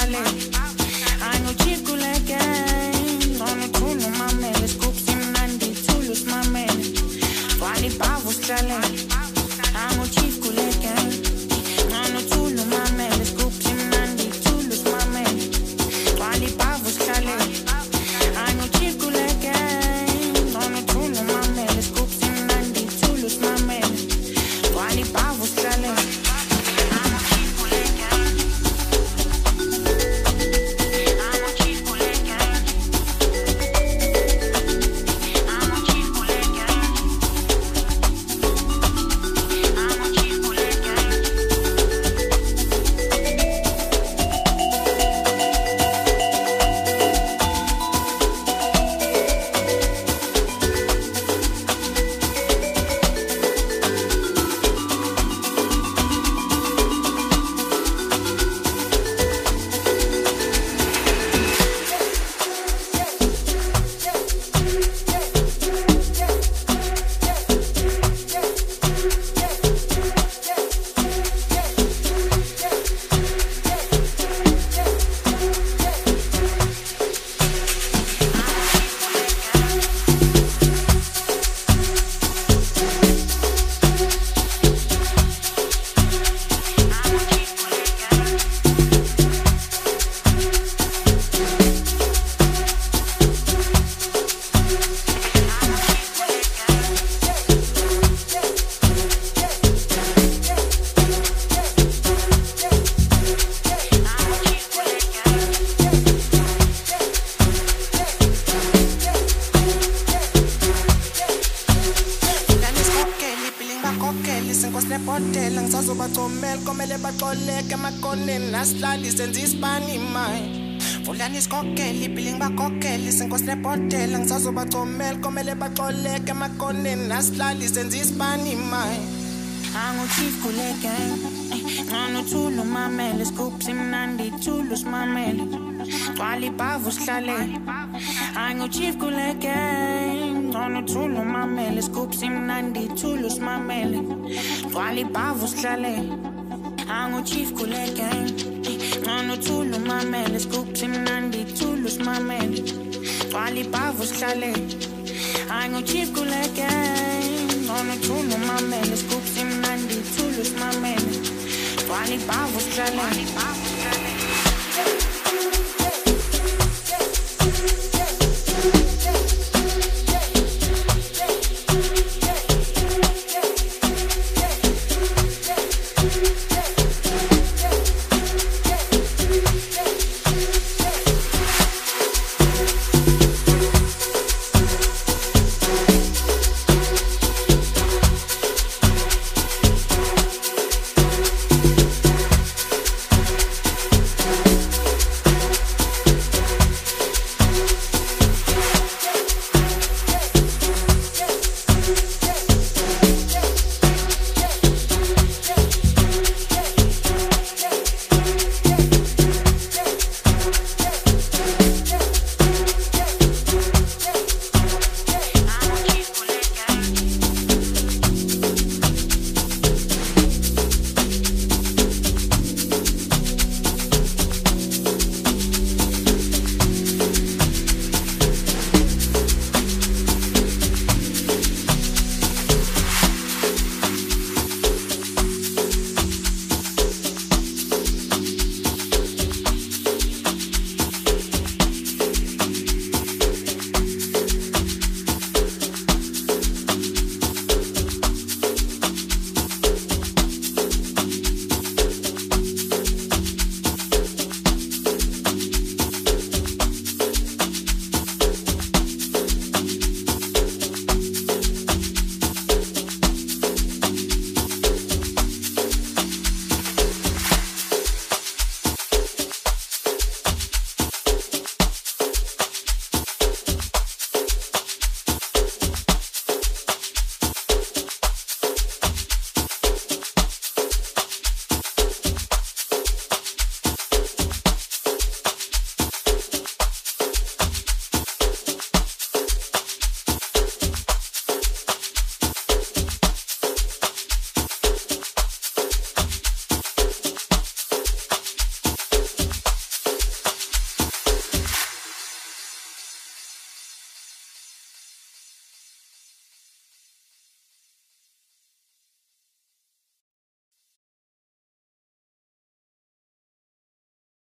sihlale angichief kule game onethulu mamele scoop simnandi thulu simamele gcwala ibhavu sihlale angichief kule game onethulu mamele scoop simnandi thulu simamele gcwala ibhavu sihlale angichief kule game onethulu mamele scoop simnandi thulu simamele gcwala ibhavu sihlale. Botela ngisazobacomela komele baxoleke emakoneni nasilali senza isibani mai Fulani isikokela ibhilingi bakokela isenkosi nebhotela ngisazobacomela komele baxoleke emakoneni nasilali senza isibani mai angichief kule gang anothulu mamele scoop simnandi thulu simamele gcwala ibhavu sihlale angichief kule gang anothulu mamele scoop simnandi thulu simamele gcwala ibhavu sihlale angichief kule gang anothulu mamele scoop simnandi thulu simamele gcwala ibhavu sihlale angichief kule gang anothulu mamele scoop simnandi thulu simamele gcwala ibhavu sihlale